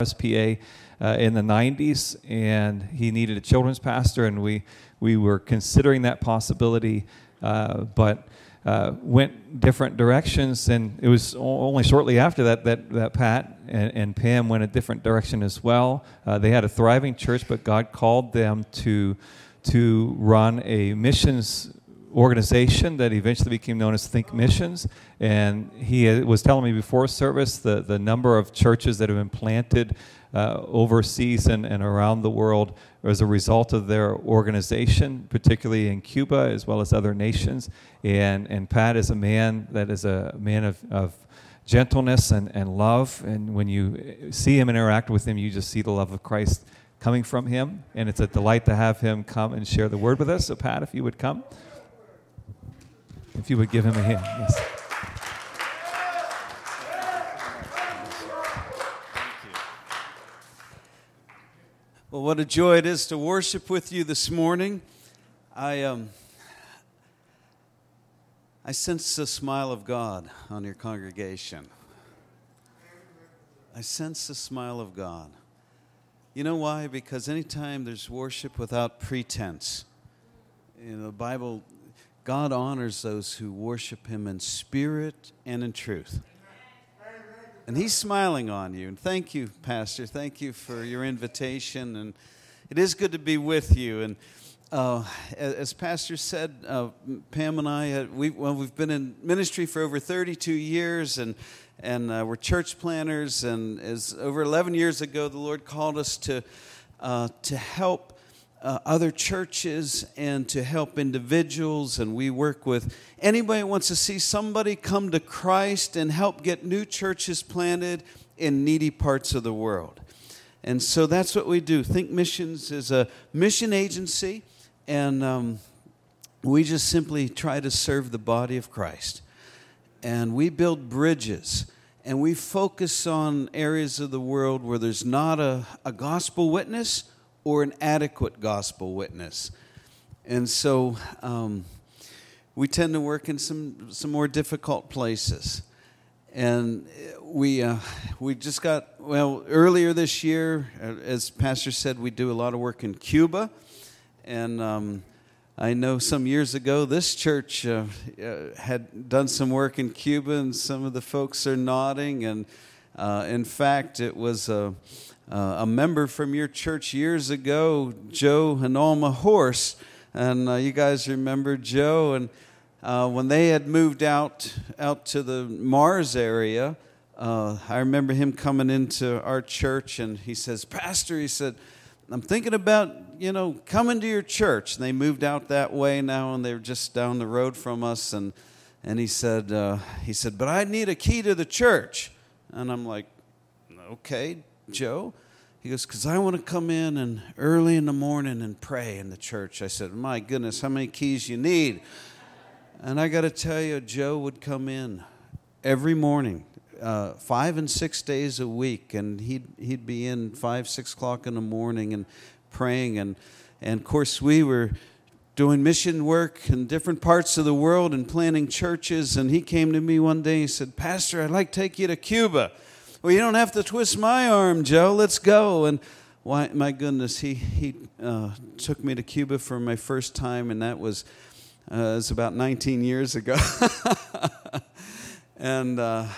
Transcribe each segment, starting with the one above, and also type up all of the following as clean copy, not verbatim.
SPA in the 90s, and he needed a children's pastor, and we were considering that possibility, but went different directions, and it was only shortly after that Pat and Pam went a different direction as well. They had a thriving church, but God called them to run a missions organization that eventually became known as Think Missions. And he was telling me before service the number of churches that have been planted overseas and around the world as a result of their organization, particularly in Cuba as well as other nations. And Pat is a man that is a man of gentleness and love. And when you see him interact with him, you just see the love of Christ coming from him. And it's a delight to have him come and share the word with us. So Pat, if you would come. If you would give him a hand, yes. Well, what a joy it is to worship with you this morning. I sense the smile of God on your congregation. I sense the smile of God. You know why? Because anytime there's worship without pretense, the Bible, God honors those who worship Him in spirit and in truth. And He's smiling on you. And thank you, Pastor. Thank you for your invitation. And it is good to be with you. And as Pastor said, Pam and I, we've been in ministry for over 32 years, and we're church planners. And as over 11 years ago, the Lord called us to help other churches and to help individuals, and we work with anybody who wants to see somebody come to Christ and help get new churches planted in needy parts of the world. And so that's what we do. Think Missions is a mission agency, and we just simply try to serve the body of Christ. And we build bridges, and we focus on areas of the world where there's not a gospel witness or an adequate gospel witness. And so we tend to work in some more difficult places. And we just got, earlier this year, as Pastor said, we do a lot of work in Cuba. And I know some years ago this church had done some work in Cuba, and some of the folks are nodding. And in fact, it was a member from your church years ago, Joe and Alma Horse, and you guys remember Joe. And when they had moved out to the Mars area, I remember him coming into our church, and he says, "Pastor," he said, "I'm thinking about coming to your church." And they moved out that way now, and they're just down the road from us. And he said, "But I need a key to the church." And I'm like, "Okay, Joe." He goes, "Because I want to come in and early in the morning and pray in the church." I said, "My goodness, how many keys you need?" And I got to tell you, Joe would come in every morning, 5 and 6 days a week, and he'd be in 5, 6 o'clock in the morning and praying. And of course, we were doing mission work in different parts of the world and planting churches. And he came to me one day, he said, "Pastor, I'd like to take you to Cuba." "Well, you don't have to twist my arm, Joe. Let's go." And why, my goodness, he took me to Cuba for my first time, and that was about 19 years ago. and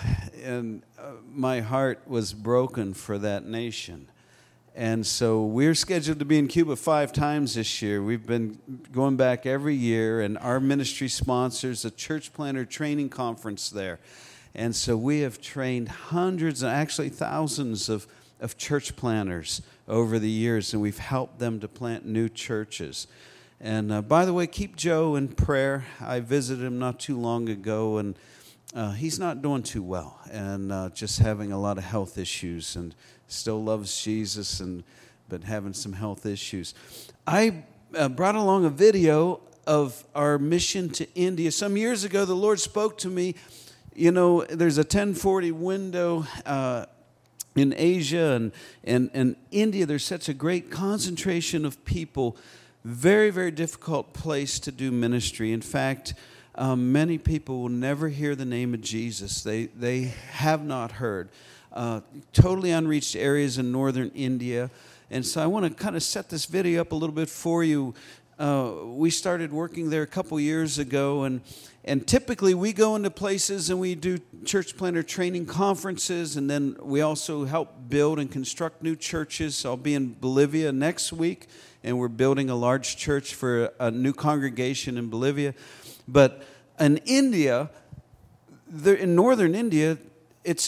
my heart was broken for that nation. And so we're scheduled to be in Cuba 5 times this year. We've been going back every year, and our ministry sponsors a church planter training conference there. And so we have trained hundreds, and actually thousands of church planters over the years, and we've helped them to plant new churches. And by the way, keep Joe in prayer. I visited him not too long ago, and he's not doing too well, and just having a lot of health issues, and still loves Jesus, but having some health issues. I brought along a video of our mission to India. Some years ago, the Lord spoke to me. There's a 1040 window in Asia and India. There's such a great concentration of people. Very, very difficult place to do ministry. In fact, many people will never hear the name of Jesus. They have not heard. totally unreached areas in northern India. And so I want to kind of set this video up a little bit for you. We started working there a couple years ago, and typically we go into places and we do church planter training conferences, and then we also help build and construct new churches. I'll be in Bolivia next week, and we're building a large church for a new congregation in Bolivia. But in India, in northern India, it's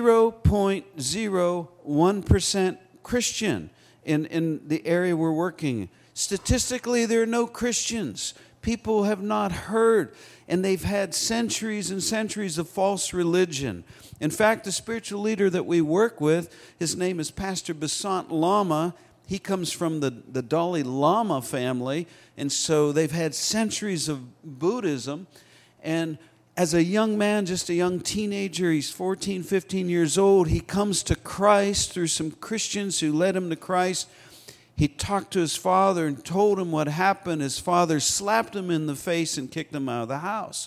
0.01% Christian in the area we're working. Statistically, there are no Christians. People have not heard, and they've had centuries and centuries of false religion. In fact, the spiritual leader that we work with, his name is Pastor Basant Lama. He comes from the Dalai Lama family, and so they've had centuries of Buddhism. And as a young man, just a young teenager, he's 14, 15 years old, he comes to Christ through some Christians who led him to Christ. He talked to his father and told him what happened. His father slapped him in the face and kicked him out of the house.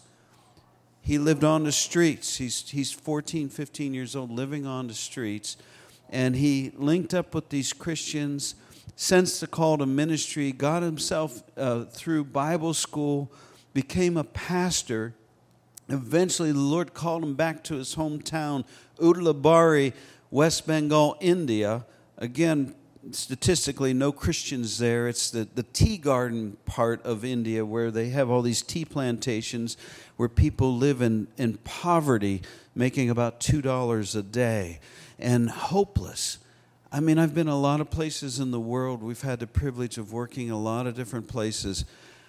He lived on the streets. He's 14, 15 years old, living on the streets. And he linked up with these Christians, sensed the call to ministry, got himself through Bible school, became a pastor. Eventually, the Lord called him back to his hometown, Udalabari, West Bengal, India. Again, statistically, no Christians there. It's the tea garden part of India where they have all these tea plantations where people live in poverty, making about $2 a day, and hopeless. I mean, I've been a lot of places in the world. We've had the privilege of working a lot of different places.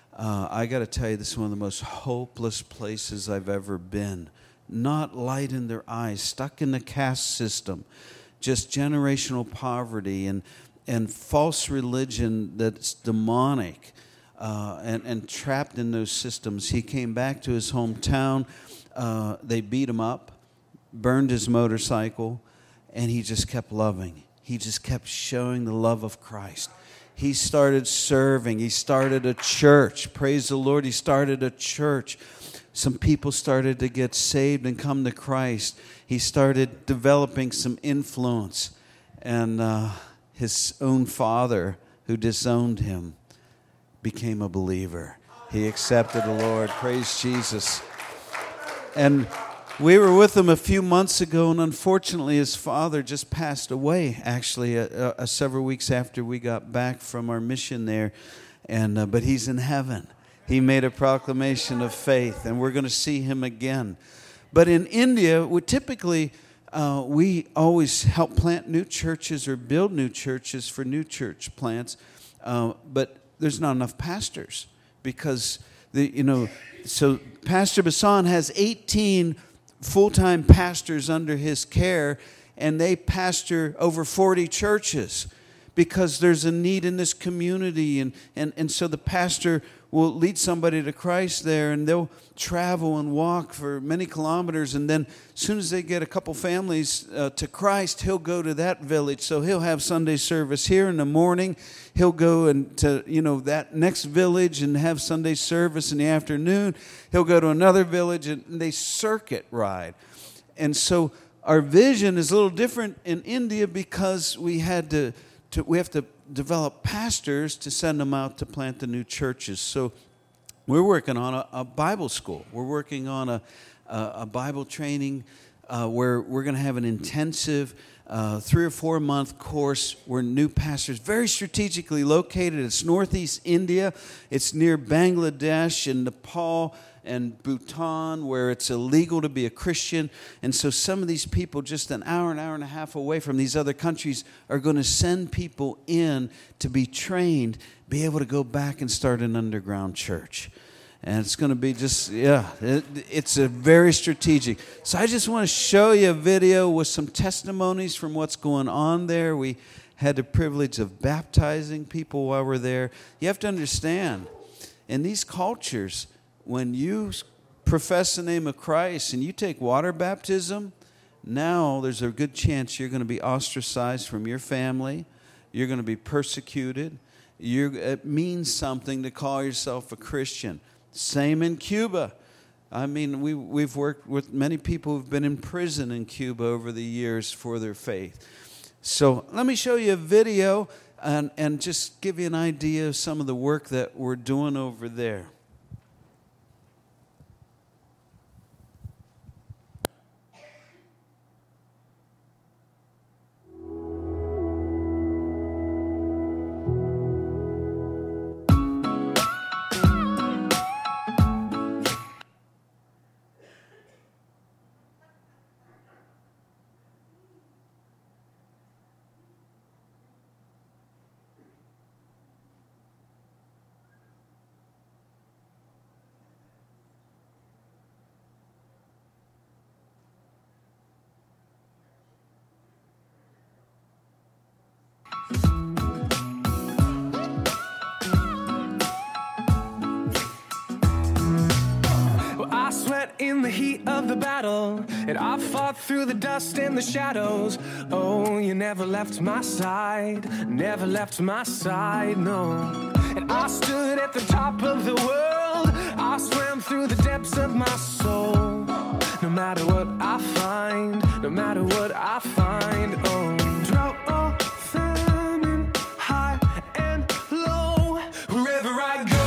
I got to tell you, this is one of the most hopeless places I've ever been. Not light in their eyes, stuck in the caste system, just generational poverty and false religion that's demonic and trapped in those systems. He came back to his hometown. They beat him up, burned his motorcycle, and he just kept loving. He just kept showing the love of Christ. He started serving. He started a church. Praise the Lord. He started a church. Some people started to get saved and come to Christ. He started developing some influence. And his own father, who disowned him, became a believer. He accepted the Lord. Praise Jesus. And we were with him a few months ago, and unfortunately his father just passed away, actually, several weeks after we got back from our mission there. But he's in heaven. He made a proclamation of faith, and we're going to see him again. But in India, we typically, we always help plant new churches or build new churches for new church plants, but there's not enough pastors because, so Pastor Basant has 18 full-time pastors under his care, and they pastor over 40 churches because there's a need in this community. And so the pastor will lead somebody to Christ there, and they'll travel and walk for many kilometers, and then as soon as they get a couple families to Christ, he'll go to that village. So he'll have Sunday service here in the morning. He'll go to that next village and have Sunday service in the afternoon. He'll go to another village, and they circuit ride. And so our vision is a little different in India because we have to develop pastors to send them out to plant the new churches. So we're working on a Bible school. We're working on a Bible training where we're going to have an intensive 3 or 4 month course where new pastors, very strategically located. It's northeast India. It's near Bangladesh and Nepal and Bhutan, where it's illegal to be a Christian. And so some of these people just an hour and a half away from these other countries are going to send people in to be trained, be able to go back and start an underground church. And it's going to be it's a very strategic. So I just want to show you a video with some testimonies from what's going on there. We had the privilege of baptizing people while we're there. You have to understand, in these cultures, when you profess the name of Christ and you take water baptism, now there's a good chance you're going to be ostracized from your family. You're going to be persecuted. It means something to call yourself a Christian. Same in Cuba. I mean, we've worked with many people who've been in prison in Cuba over the years for their faith. So let me show you a video and just give you an idea of some of the work that we're doing over there. I sweat in the heat of the battle, and I fought through the dust and the shadows. Oh, you never left my side, never left my side, no. And I stood at the top of the world, I swam through the depths of my soul. No matter what I find, no matter what I find, oh. Drought or famine, high and low, wherever I go.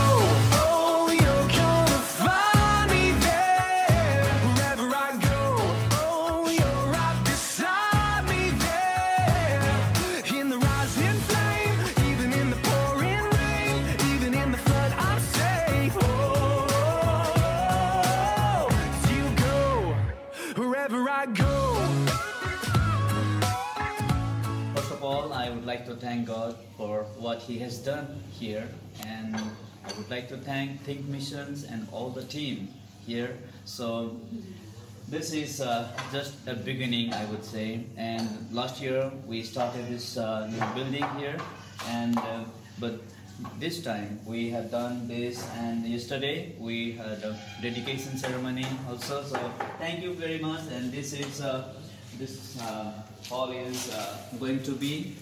First of all, I would like to thank God for what He has done here, and I would like to thank Think Missions and all the team here. So this is just a beginning, I would say. And last year we started this new building here, and but this time we have done this, and yesterday we had a dedication ceremony also. So thank you very much. And this is this hall is going to be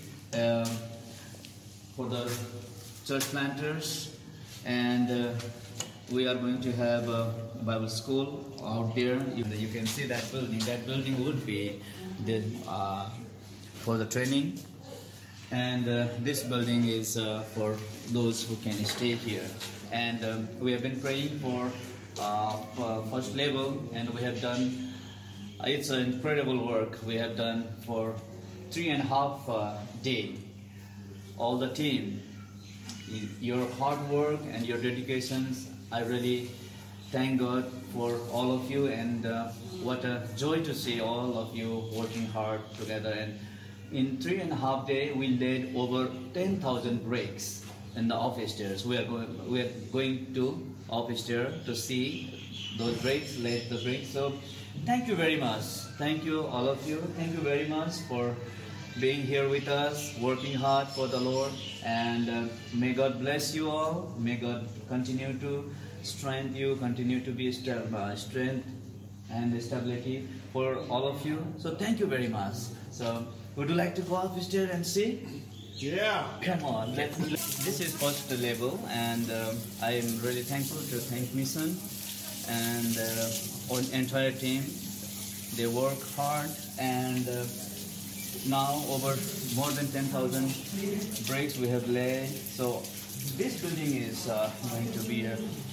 for the church planters, and we are going to have a Bible school out there. You can see that building. That building would be the for the training. And this building is for those who can stay here. And we have been praying for first level, and we have done, it's an incredible work we have done for 3.5 days. All the team, your hard work and your dedications, I really thank God for all of you, and what a joy to see all of you working hard together. And in 3.5 days, we laid over 10,000 bricks in the office stairs. We are going to office stair to see those bricks, laid the bricks. So thank you very much. Thank you, all of you. Thank you very much for being here with us, working hard for the Lord. And may God bless you all. May God continue to strengthen you, continue to be strength and stability for all of you. So thank you very much. So would you like to go up there and see? Yeah. Come on. This is first level, and I am really thankful to Think Mission and our entire team. They work hard, and now over more than 10,000 bricks we have laid. So this building is going to be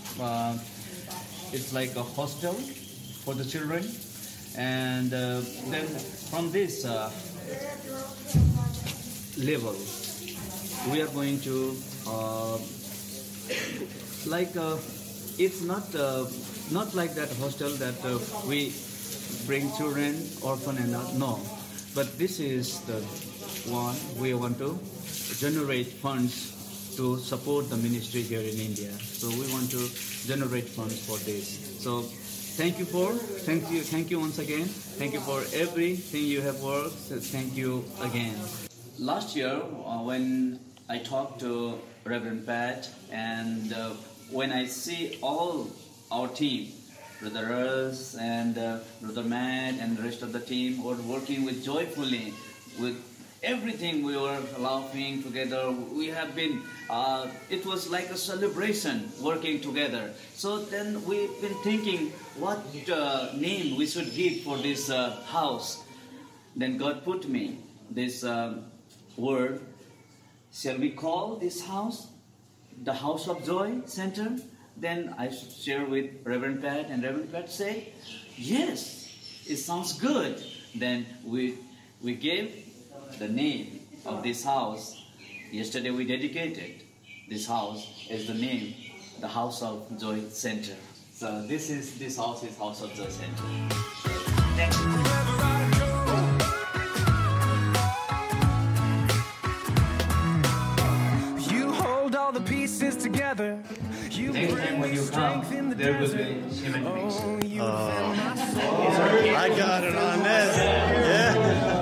it's like a hostel for the children, and then from this level we are going to it's not like that hostel that we bring children, orphan and no, but this is the one we want to generate funds to support the ministry here in India. So we want to generate funds for this. So thank you once again. Thank you for everything you have worked. So thank you again. Last year, when I talked to Reverend Pat, and when I see all our team, Brother Russ and Brother Matt and the rest of the team were working with joyfully with everything we were laughing together. We have been, it was like a celebration working together. So then we've been thinking what name we should give for this house. Then God put me this word. Shall we call this house the House of Joy Center? Then I share with Reverend Pat, and Reverend Pat say, yes, it sounds good. Then we gave the name of this house. Yesterday we dedicated this house as the name, the House of Joy Center. So this house is House of Joy Center. Thank you. The pieces together. You Next time when you come, there will be cement mix. I got it on this. Yeah.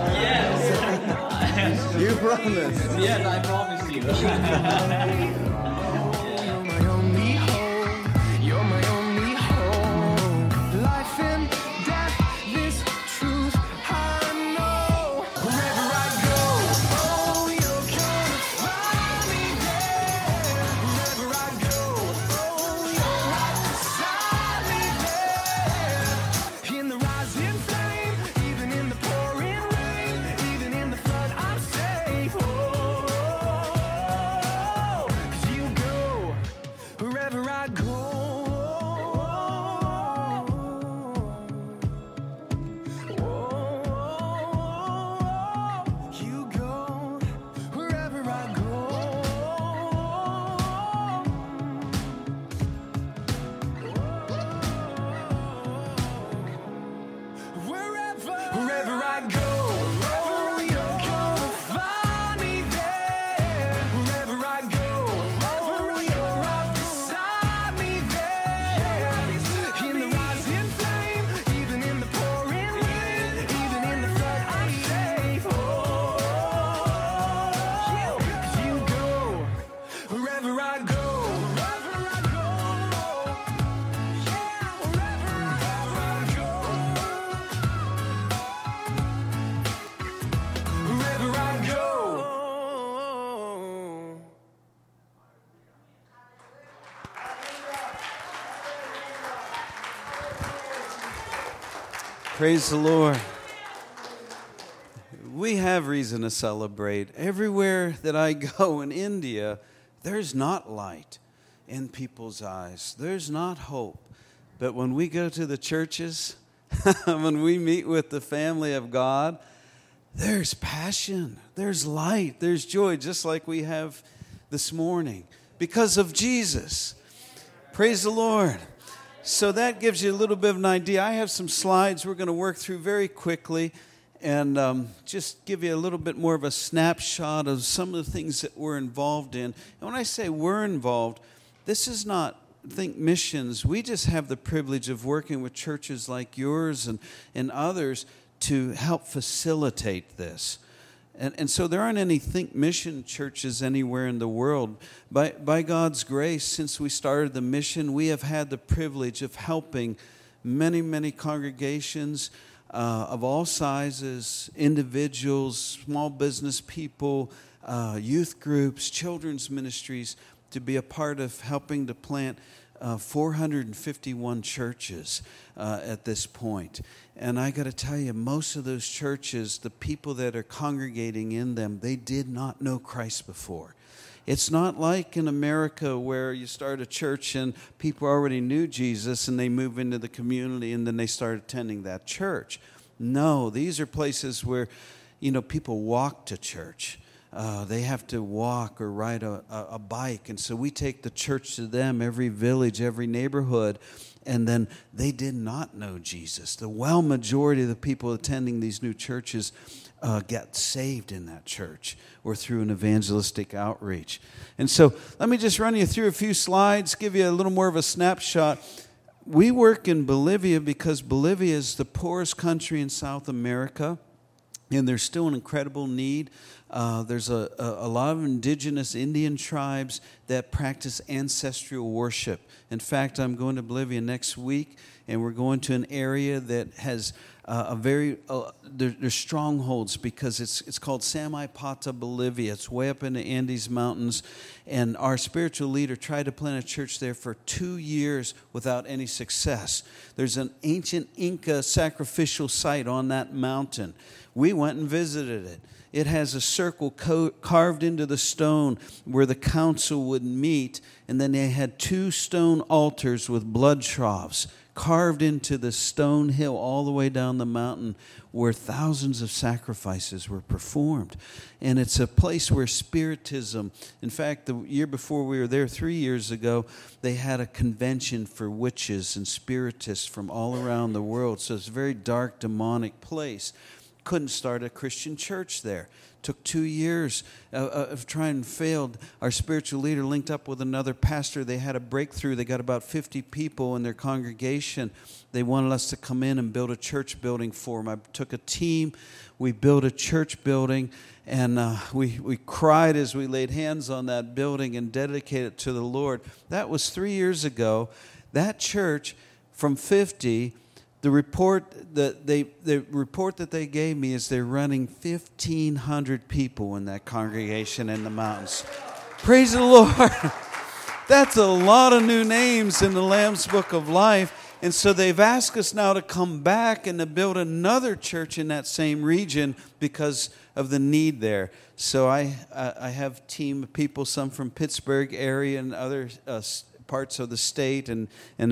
Yes. You promised. Yes, I promise you. You're my only hope. You're my only hope. Life and death, this truth I know. Wherever I go, oh, you're gonna find me there. Wherever I go, oh, you're right beside me there. In the rising flame, even in the pouring rain, even in the flood, I'm safe. Oh, 'cause you go wherever I go. You go wherever I go. Wherever I go, oh, you're gonna find me there. Wherever I go, oh, you're right beside me there. In the rising flame, even in the pouring rain, even in the flood, I'm safe. Oh, 'cause you go wherever I go. Wherever I go, yeah, wherever I go. Wherever I go. Praise the Lord. We have reason to celebrate. Everywhere that I go in India, there's not light in people's eyes. There's not hope. But when we go to the churches, when we meet with the family of God, there's passion, there's light, there's joy, just like we have this morning because of Jesus. Praise the Lord. So that gives you a little bit of an idea. I have some slides we're going to work through very quickly and just give you a little bit more of a snapshot of some of the things that we're involved in. And when I say we're involved, this is not Think Missions. We just have the privilege of working with churches like yours and others to help facilitate this. And so there aren't any Think Mission churches anywhere in the world. By God's grace, since we started the mission, we have had the privilege of helping many, many congregations of all sizes, individuals, small business people, youth groups, children's ministries, to be a part of helping to plant 451 churches at this point. And I got to tell you, most of those churches, the people that are congregating in them, they did not know Christ before. It's not like in America where you start a church and people already knew Jesus and they move into the community and then they start attending that church. No, these are places where, people walk to church. They have to walk or ride a bike. And so we take the church to them, every village, every neighborhood. And then they did not know Jesus. The majority of the people attending these new churches get saved in that church or through an evangelistic outreach. And so let me just run you through a few slides, give you a little more of a snapshot. We work in Bolivia because Bolivia is the poorest country in South America. And there's still an incredible need There's a lot of indigenous Indian tribes that practice ancestral worship. In fact, I'm going to Bolivia next week, and we're going to an area that has there's strongholds, because it's called Samaipata, Bolivia. It's way up in the Andes Mountains, and our spiritual leader tried to plant a church there for 2 years without any success. There's an ancient Inca sacrificial site on that mountain. We went and visited it. It has a circle carved into the stone where the council would meet, and then they had 2 stone altars with blood troughs carved into the stone hill all the way down the mountain, where thousands of sacrifices were performed. And it's a place where spiritism, in fact, the year before we were there, 3 years ago, they had a convention for witches and spiritists from all around the world. So it's a very dark, demonic place. Couldn't start a Christian church there. Took 2 years of trying and failed. Our spiritual leader linked up with another pastor. They had a breakthrough. They got about 50 people in their congregation. They wanted us to come in and build a church building for them. I took a team. We built a church building, and we cried as we laid hands on that building and dedicated it to the Lord. That was 3 years ago. That church, from 50, the report that they gave me is they're running 1,500 people in that congregation in the mountains. Praise the Lord. That's a lot of new names in the Lamb's Book of Life. And so they've asked us now to come back and to build another church in that same region because of the need there. So I have a team of people, some from Pittsburgh area and other parts of the state and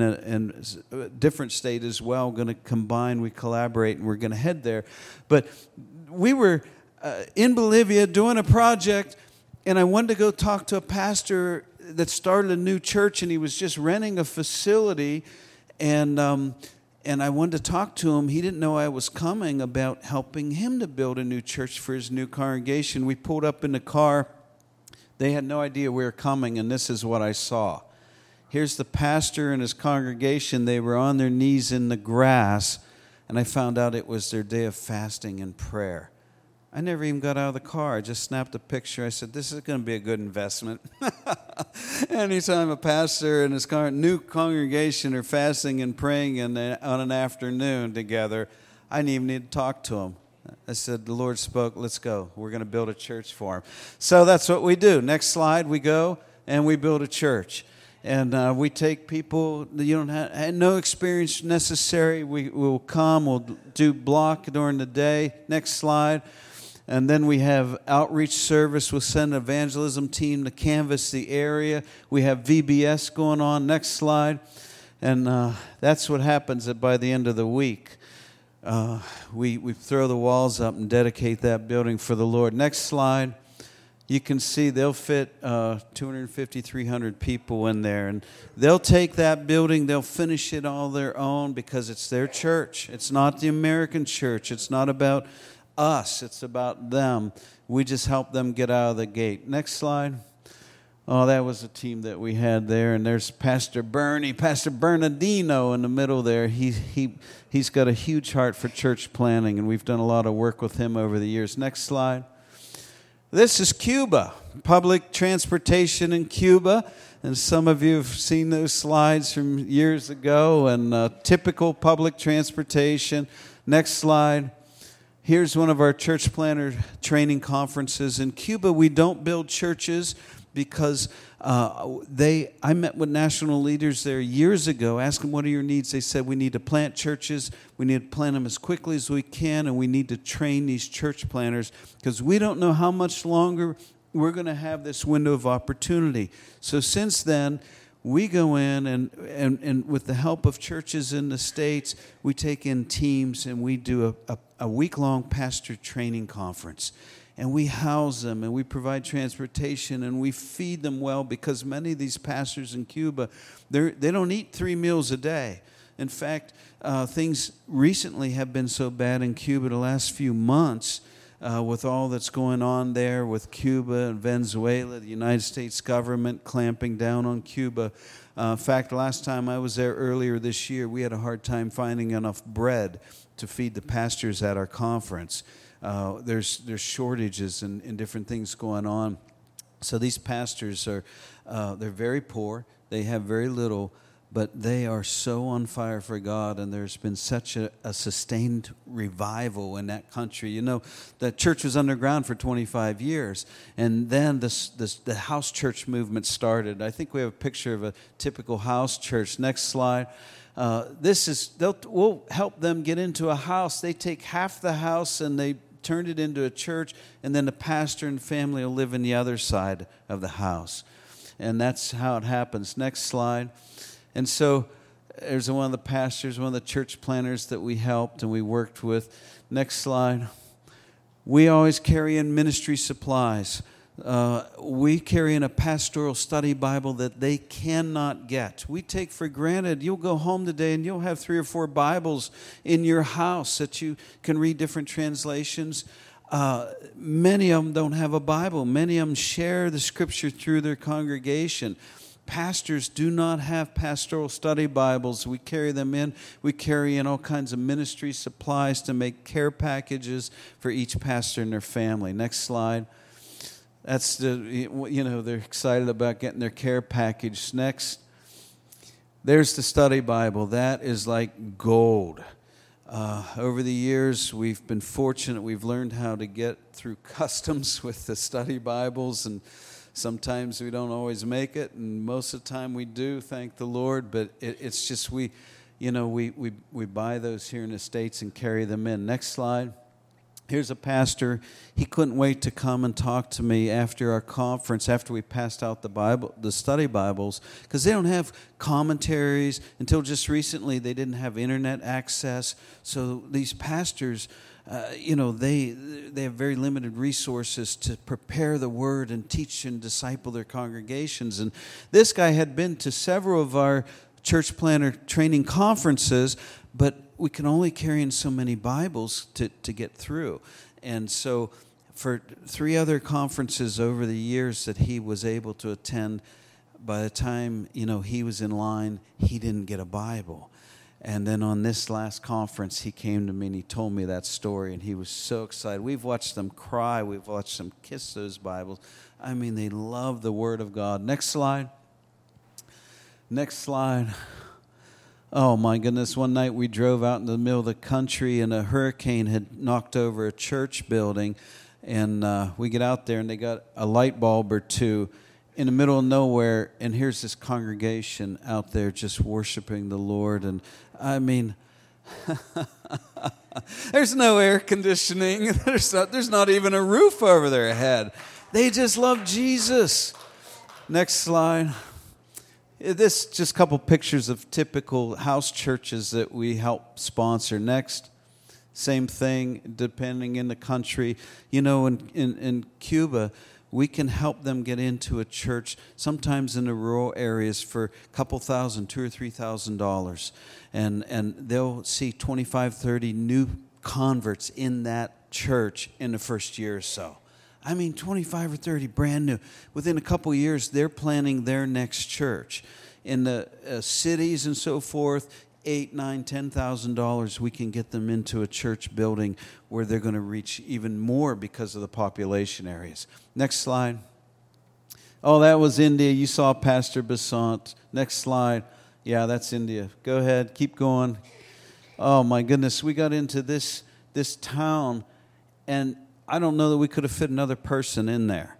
a different state as well, going to combine. We collaborate, and we're going to head there. But we were in Bolivia doing a project, and I wanted to go talk to a pastor that started a new church, and he was just renting a facility, and I wanted to talk to him. He didn't know I was coming, about helping him to build a new church for his new congregation. We pulled up in the car. They had no idea we were coming, and this is what I saw. Here's the pastor and his congregation. They were on their knees in the grass, and I found out it was their day of fasting and prayer. I never even got out of the car. I just snapped a picture. I said, this is going to be a good investment. Anytime a pastor and his new congregation are fasting and praying on an afternoon together, I didn't even need to talk to them. I said, the Lord spoke, let's go. We're going to build a church for him. So that's what we do. Next slide, we go and we build a church. And we take people that you don't have no experience necessary. We'll come, we'll do block during the day. Next slide. And then we have outreach service. We'll send an evangelism team to canvass the area. We have VBS going on. Next slide. And that's what happens by the end of the week. We throw the walls up and dedicate that building for the Lord. Next slide. You can see they'll fit 250, 300 people in there. And they'll take that building, they'll finish it all their own because it's their church. It's not the American church. It's not about us. It's about them. We just help them get out of the gate. Next slide. Oh, that was a team that we had there. And there's Pastor Bernardino in the middle there. He's got a huge heart for church planning, and we've done a lot of work with him over the years. Next slide. This is Cuba, public transportation in Cuba. And some of you have seen those slides from years ago, and typical public transportation. Next slide. Here's one of our church planner training conferences. In Cuba, we don't build churches because I met with national leaders there years ago, asked them, what are your needs? They said, we need to plant churches, we need to plant them as quickly as we can, and we need to train these church planners because we don't know how much longer we're going to have this window of opportunity. So since then, we go in and with the help of churches in the States, we take in teams and we do a week-long pastor training conference. And we house them, and we provide transportation, and we feed them well because many of these pastors in Cuba, they don't eat 3 meals a day. In fact, things recently have been so bad in Cuba the last few months with all that's going on there with Cuba and Venezuela, the United States government clamping down on Cuba. In fact, last time I was there earlier this year, we had a hard time finding enough bread to feed the pastors at our conference. There's shortages and different things going on. So these pastors are, they're very poor. They have very little, but they are so on fire for God, and there's been such a sustained revival in that country. You know, the church was underground for 25 years, and then the house church movement started. I think we have a picture of a typical house church. Next slide. We'll help them get into a house. They take half the house and they turn it into a church, and then the pastor and family will live in the other side of the house. And that's how it happens. Next slide. And so there's one of the pastors, one of the church planners that we helped and we worked with. Next slide. We always carry in ministry supplies. We carry in a pastoral study Bible that they cannot get. We take for granted, you'll go home today and you'll have 3 or 4 Bibles in your house that you can read different translations. Many of them don't have a Bible. Many of them share the Scripture through their congregation. Pastors do not have pastoral study Bibles. We carry them in. We carry in all kinds of ministry supplies to make care packages for each pastor and their family. Next slide. That's they're excited about getting their care package. Next. There's the study Bible. That is like gold. Over the years, we've been fortunate. We've learned how to get through customs with the study Bibles, and sometimes we don't always make it, and most of the time we do, thank the Lord. But it's just we buy those here in the States and carry them in. Next slide. Here's a pastor. He couldn't wait to come and talk to me after our conference, after we passed out the study Bibles, because they don't have commentaries. Until just recently, they didn't have internet access. So these pastors, they have very limited resources to prepare the Word and teach and disciple their congregations. And this guy had been to several of our church planner training conferences, but we can only carry in so many Bibles to get through. And so for 3 other conferences over the years that he was able to attend, by the time, he was in line, he didn't get a Bible. And then on this last conference, he came to me and he told me that story, and he was so excited. We've watched them cry. We've watched them kiss those Bibles. I mean, they love the Word of God. Next slide. Next slide. Oh, my goodness. One night we drove out in the middle of the country, and a hurricane had knocked over a church building. And we get out there, and they got a light bulb or 2 in the middle of nowhere. And here's this congregation out there just worshiping the Lord. And I mean, there's no air conditioning. There's not even a roof over their head. They just love Jesus. Next slide. This just a couple pictures of typical house churches that we help sponsor. Next. Same thing, depending in the country. In Cuba, we can help them get into a church, sometimes in the rural areas, for a couple thousand, $2,000 or $3,000. And they'll see 25, 30 new converts in that church in the first year or so. I mean, 25 or 30, brand new. Within a couple of years, they're planning their next church. In the cities and so forth, $8,000, $9,000, $10,000, we can get them into a church building where they're going to reach even more because of the population areas. Next slide. Oh, that was India. You saw Pastor Besant. Next slide. Yeah, that's India. Go ahead. Keep going. Oh, my goodness. We got into this town, and I don't know that we could have fit another person in there.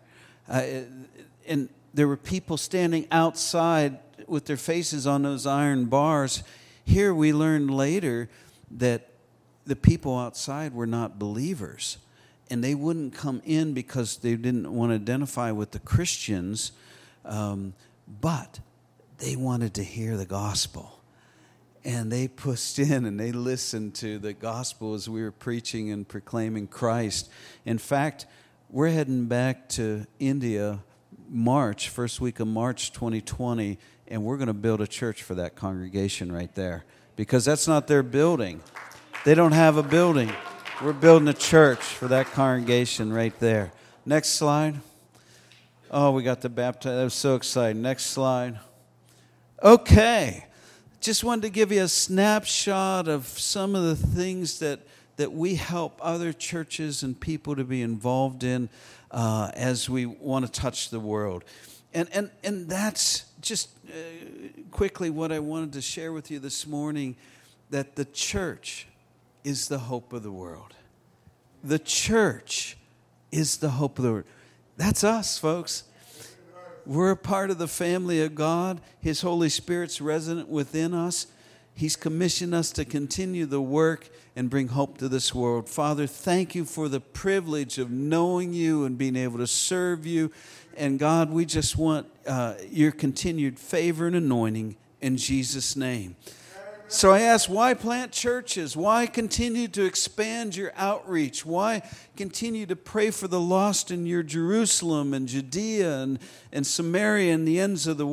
And there were people standing outside with their faces on those iron bars. Here we learned later that the people outside were not believers. And they wouldn't come in because they didn't want to identify with the Christians. But they wanted to hear the gospel. And they pushed in and they listened to the gospel as we were preaching and proclaiming Christ. In fact, we're heading back to India first week of March 2020, and we're going to build a church for that congregation right there. Because that's not their building. They don't have a building. We're building a church for that congregation right there. Next slide. Oh, we got the baptized. That was so exciting. Next slide. Okay. Just wanted to give you a snapshot of some of the things that that we help other churches and people to be involved in as we want to touch the world. And that's just quickly what I wanted to share with you this morning, that the church is the hope of the world. The church is the hope of the world. That's us, folks. We're a part of the family of God. His Holy Spirit's resident within us. He's commissioned us to continue the work and bring hope to this world. Father, thank you for the privilege of knowing you and being able to serve you. And God, we just want your continued favor and anointing in Jesus' name. So I ask, why plant churches? Why continue to expand your outreach? Why continue to pray for the lost in your Jerusalem and Judea and Samaria and the ends of the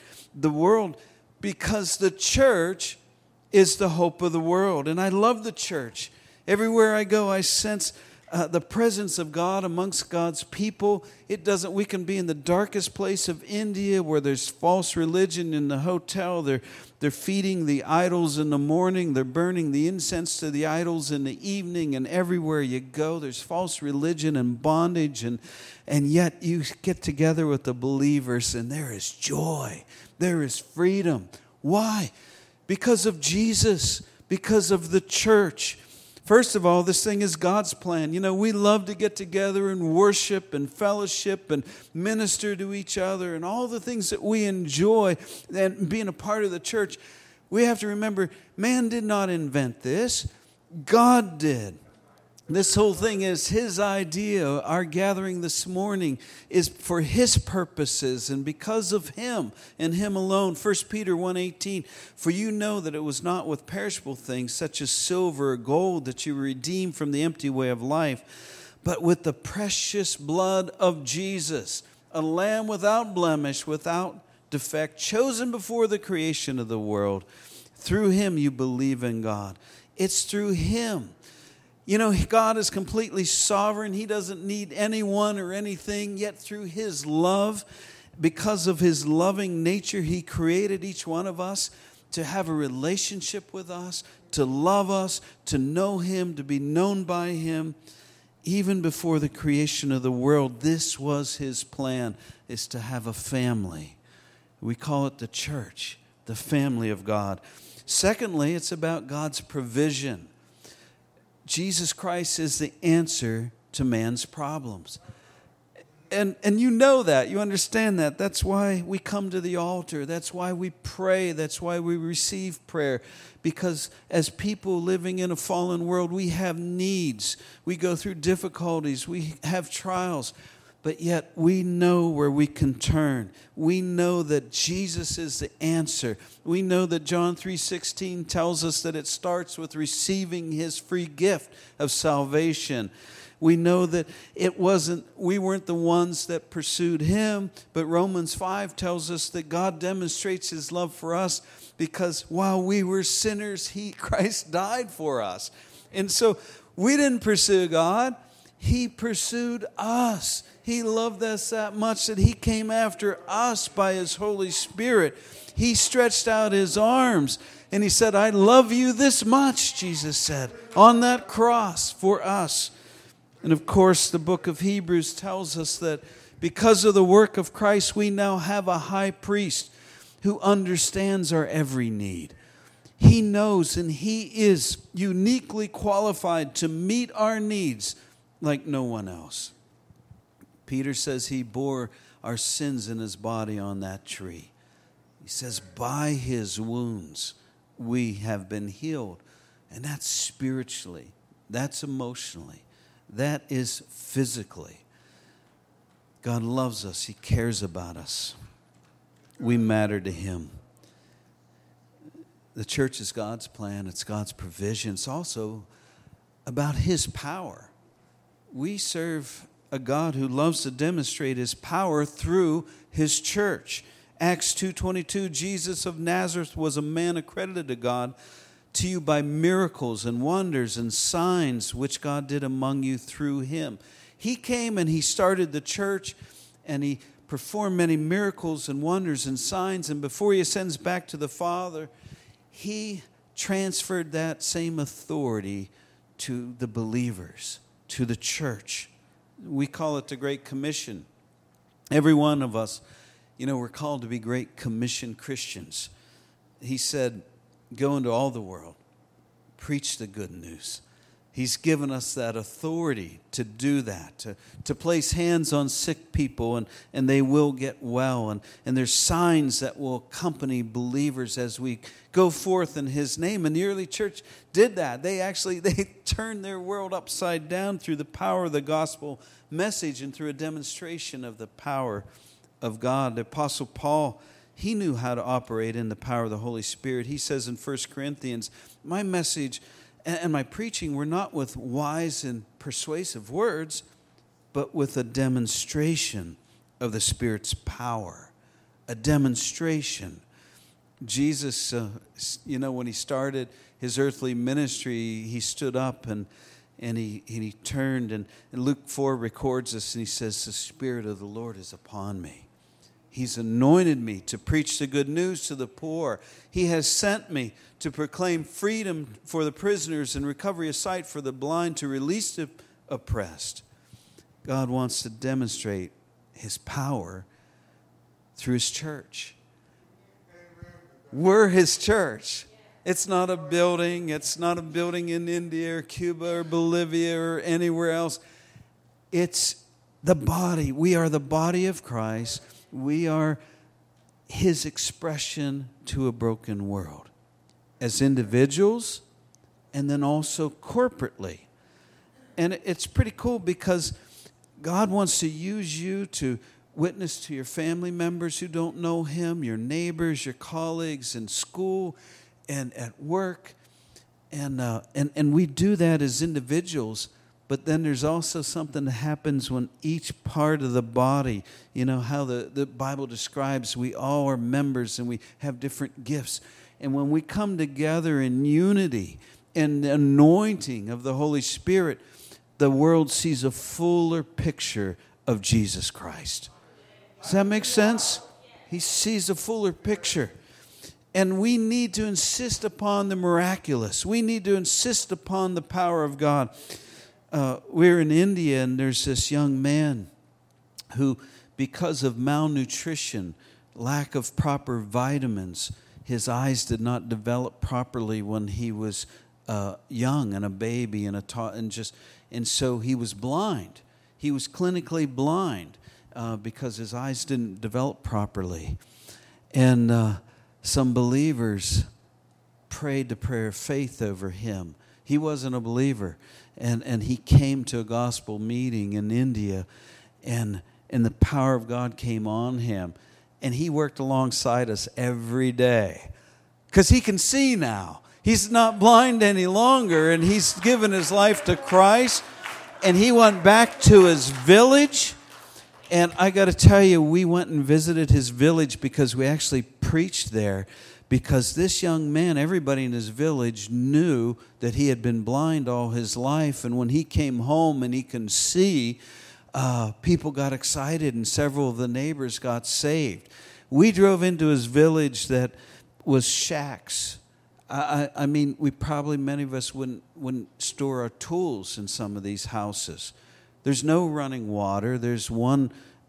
world? Because the church is the hope of the world. And I love the church. Everywhere I go, I sense the presence of God amongst God's people. We can be in the darkest place of India where there's false religion in the hotel. They're feeding the idols in the morning. They're burning the incense to the idols in the evening. And everywhere you go, there's false religion and bondage. And yet you get together with the believers and there is joy. There is freedom. Why? Because of Jesus. Because of the church. First of all, this thing is God's plan. You know, we love to get together and worship and fellowship and minister to each other and all the things that we enjoy and being a part of the church. We have to remember, man did not invent this. God did. This whole thing is His idea. Our gathering this morning is for His purposes and because of Him and Him alone. 1 Peter 1:18, for you know that it was not with perishable things such as silver or gold that you were redeemed from the empty way of life, but with the precious blood of Jesus, a lamb without blemish, without defect, chosen before the creation of the world. Through Him you believe in God. It's through Him. You know, God is completely sovereign. He doesn't need anyone or anything, yet through His love, because of His loving nature, He created each one of us to have a relationship with us, to love us, to know Him, to be known by Him. Even before the creation of the world, this was His plan, is to have a family. We call it the church, the family of God. Secondly, it's about God's provision. Jesus Christ is the answer to man's problems. And you know that. You understand that. That's why we come to the altar. That's why we pray. That's why we receive prayer. Because as people living in a fallen world, we have needs. We go through difficulties. We have trials. But yet we know where we can turn. We know that Jesus is the answer. We know that John 3:16 tells us that it starts with receiving His free gift of salvation. We know that we weren't the ones that pursued Him, but Romans 5 tells us that God demonstrates His love for us because while we were sinners, Christ died for us. And so we didn't pursue God. He pursued us. He loved us that much that He came after us by His Holy Spirit. He stretched out His arms and He said, I love you this much, Jesus said, on that cross for us. And of course, the book of Hebrews tells us that because of the work of Christ, we now have a high priest who understands our every need. He knows and He is uniquely qualified to meet our needs like no one else. Peter says He bore our sins in His body on that tree. He says, by His wounds we have been healed. And that's spiritually, that's emotionally, that is physically. God loves us. He cares about us. We matter to Him. The church is God's plan. It's God's provision. It's also about His power. We serve a God who loves to demonstrate His power through His church. Acts 2:22, Jesus of Nazareth was a man accredited to God, to you by miracles and wonders and signs which God did among you through Him. He came and He started the church and He performed many miracles and wonders and signs. And before He ascends back to the Father, He transferred that same authority to the believers, to the church. We call it the Great Commission. Every one of us, we're called to be Great Commission Christians. He said, go into all the world, preach the good news. He's given us that authority to do that, to place hands on sick people and they will get well. And there's signs that will accompany believers as we go forth in His name. And the early church did that. They turned their world upside down through the power of the gospel message and through a demonstration of the power of God. The Apostle Paul, he knew how to operate in the power of the Holy Spirit. He says in 1 Corinthians, my message and my preaching were not with wise and persuasive words, but with a demonstration of the Spirit's power. A demonstration. Jesus, when He started His earthly ministry, He stood up and he turned. And Luke 4 records this, and He says, the Spirit of the Lord is upon me. He's anointed me to preach the good news to the poor. He has sent me to proclaim freedom for the prisoners and recovery of sight for the blind, to release the oppressed. God wants to demonstrate His power through His church. We're His church. It's not a building. It's not a building in India or Cuba or Bolivia or anywhere else. It's the body. We are the body of Christ. We are His expression to a broken world as individuals and then also corporately. And it's pretty cool because God wants to use you to witness to your family members who don't know Him, your neighbors, your colleagues in school and at work. And we do that as individuals. But then there's also something that happens when each part of the body, how the Bible describes we all are members and we have different gifts. And when we come together in unity and the anointing of the Holy Spirit, the world sees a fuller picture of Jesus Christ. Does that make sense? He sees a fuller picture. And we need to insist upon the miraculous. We need to insist upon the power of God. We're in India, and there's this young man who, because of malnutrition, lack of proper vitamins, his eyes did not develop properly when he was young and a baby and so he was blind. He was clinically blind because his eyes didn't develop properly. And some believers prayed the prayer of faith over him. He wasn't a believer. And he came to a gospel meeting in India, and the power of God came on him. And he worked alongside us every day because he can see now. He's not blind any longer, and he's given his life to Christ. And he went back to his village. And I got to tell you, we went and visited his village because we actually preached there. Because this young man, everybody in his village knew that he had been blind all his life. And when he came home and he can see, people got excited and several of the neighbors got saved. We drove into his village that was shacks. I mean, many of us wouldn't store our tools in some of these houses. There's no running water. There's one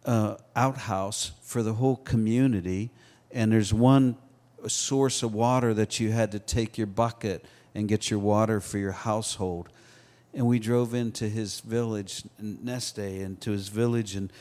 outhouse for the whole community. And there's one source of water that you had to take your bucket and get your water for your household. And we drove into his village, Neste, into his village, and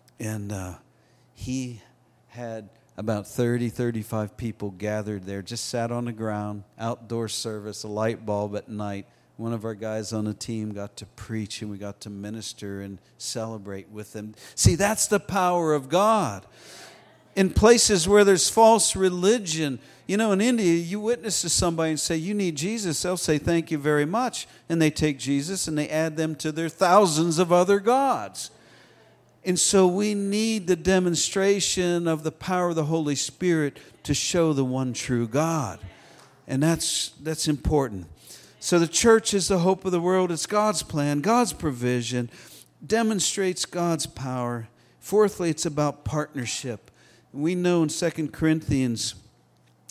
he had about 35 people gathered there, just sat on the ground, outdoor service, a light bulb at night. One of our guys on the team got to preach, and we got to minister and celebrate with them. See, that's the power of God. In places where there's false religion, in India, you witness to somebody and say, you need Jesus. They'll say, thank you very much. And they take Jesus and they add them to their thousands of other gods. And so we need the demonstration of the power of the Holy Spirit to show the one true God. And that's important. So the church is the hope of the world. It's God's plan, God's provision, demonstrates God's power. Fourthly, it's about partnership. We know in 2 Corinthians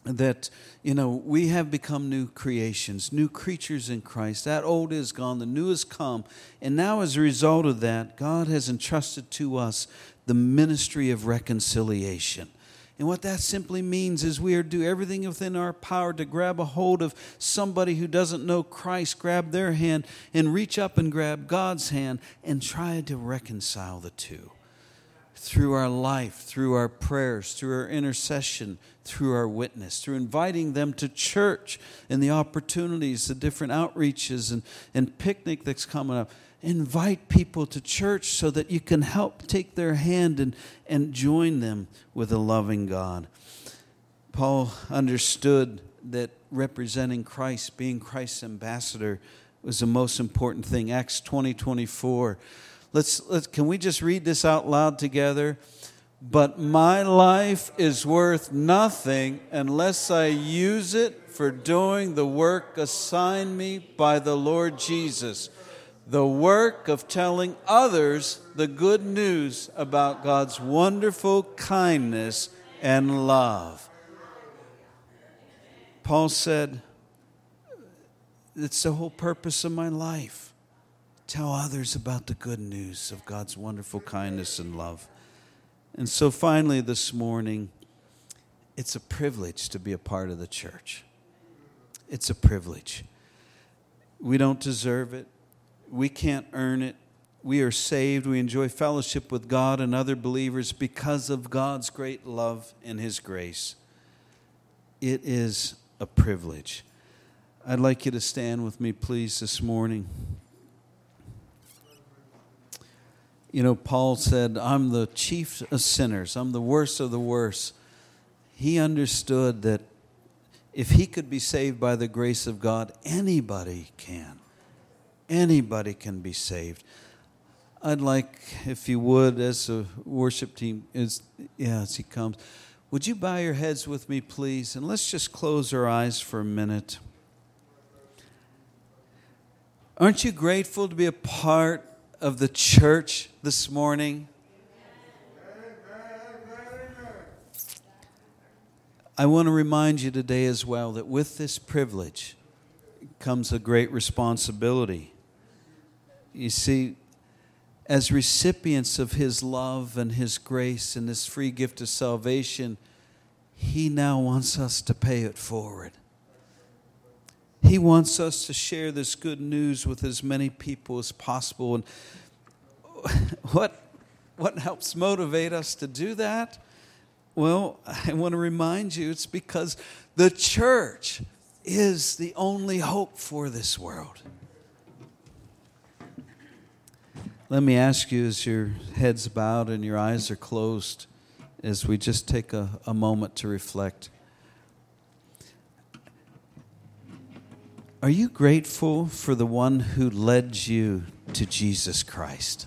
that, we have become new creations, new creatures in Christ. That old is gone, the new has come. And now as a result of that, God has entrusted to us the ministry of reconciliation. And what that simply means is we are to do everything within our power to grab a hold of somebody who doesn't know Christ, grab their hand and reach up and grab God's hand and try to reconcile the two. Through our life, through our prayers, through our intercession, through our witness, through inviting them to church and the opportunities, the different outreaches and picnic that's coming up. Invite people to church so that you can help take their hand and join them with a loving God. Paul understood that representing Christ, being Christ's ambassador, was the most important thing. Acts 20:24. Can we just read this out loud together? But my life is worth nothing unless I use it for doing the work assigned me by the Lord Jesus. The work of telling others the good news about God's wonderful kindness and love. Paul said, it's the whole purpose of my life. Tell others about the good news of God's wonderful kindness and love. And so finally this morning, it's a privilege to be a part of the church. It's a privilege. We don't deserve it. We can't earn it. We are saved. We enjoy fellowship with God and other believers because of God's great love and His grace. It is a privilege. I'd like you to stand with me, please, this morning. Paul said, I'm the chief of sinners. I'm the worst of the worst. He understood that if he could be saved by the grace of God, anybody can. Anybody can be saved. I'd like, if you would, as a worship team, as he comes, would you bow your heads with me, please? And let's just close our eyes for a minute. Aren't you grateful to be a part of the church this morning? I want to remind you today as well that with this privilege comes a great responsibility. You see, as recipients of His love and His grace and this free gift of salvation, He now wants us to pay it forward. He wants us to share this good news with as many people as possible. And what helps motivate us to do that? Well, I want to remind you, it's because the church is the only hope for this world. Let me ask you, as your head's bowed and your eyes are closed, as we just take a moment to reflect. Are you grateful for the one who led you to Jesus Christ?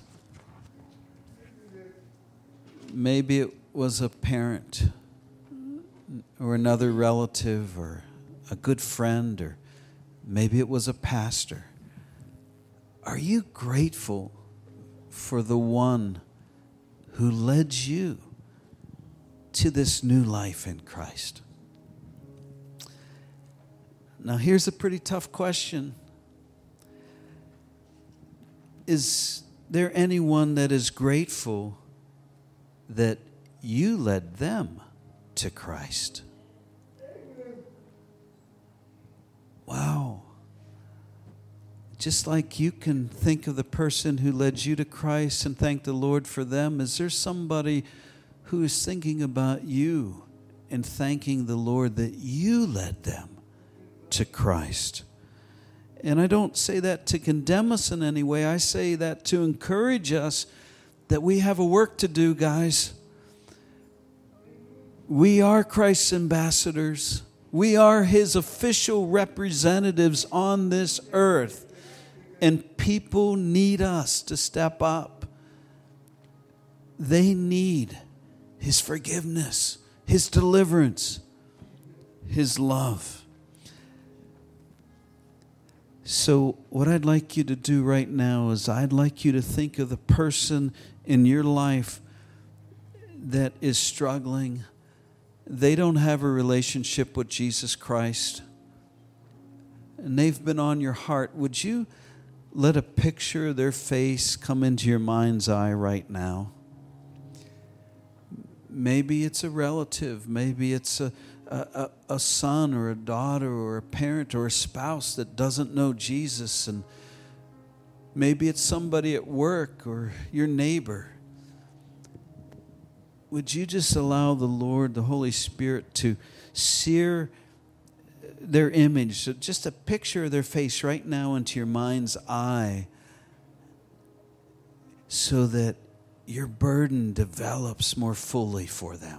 Maybe it was a parent or another relative or a good friend, or maybe it was a pastor. Are you grateful for the one who led you to this new life in Christ? Now, here's a pretty tough question. Is there anyone that is grateful that you led them to Christ? Wow. Just like you can think of the person who led you to Christ and thank the Lord for them, is there somebody who is thinking about you and thanking the Lord that you led them to Christ? And I don't say that to condemn us in any way. I say that to encourage us that we have a work to do, guys. We are Christ's ambassadors. We are His official representatives on this earth. And people need us to step up. They need His forgiveness, His deliverance, His love. So what I'd like you to do right now is I'd like you to think of the person in your life that is struggling, they don't have a relationship with Jesus Christ, and they've been on your heart, would you let a picture of their face come into your mind's eye right now? Maybe it's a relative. Maybe it's a son or a daughter or a parent or a spouse that doesn't know Jesus. And maybe it's somebody at work or your neighbor. Would you just allow the Lord, the Holy Spirit, to sear their image, so just a picture of their face right now into your mind's eye, so that your burden develops more fully for them?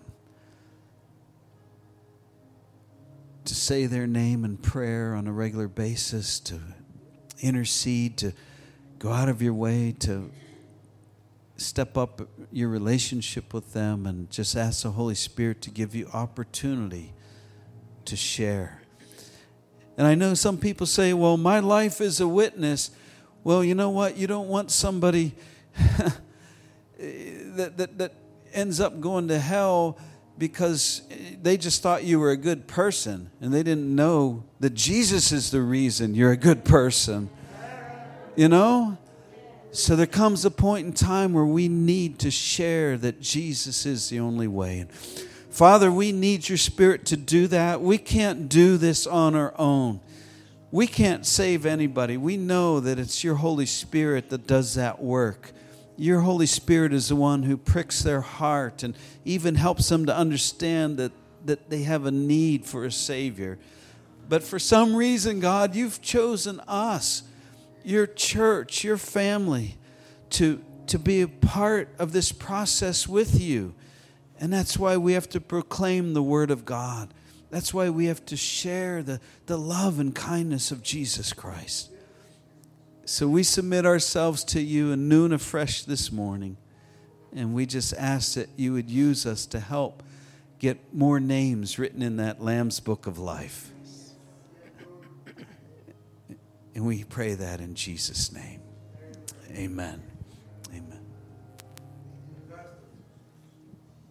To say their name in prayer on a regular basis, to intercede, to go out of your way to step up your relationship with them, and just ask the Holy Spirit to give you opportunity to share. And I know some people say, well, my life is a witness. Well, you know what? You don't want somebody that ends up going to hell because they just thought you were a good person, and they didn't know that Jesus is the reason you're a good person. You know? So there comes a point in time where we need to share that Jesus is the only way. And Father, we need your Spirit to do that. We can't do this on our own. We can't save anybody. We know that it's your Holy Spirit that does that work. Your Holy Spirit is the one who pricks their heart and even helps them to understand that they have a need for a Savior. But for some reason, God, you've chosen us, your church, your family, to be a part of this process with you. And that's why we have to proclaim the Word of God. That's why we have to share the love and kindness of Jesus Christ. So we submit ourselves to you anew and afresh this morning. And we just ask that you would use us to help get more names written in that Lamb's Book of Life. And we pray that in Jesus' name. Amen.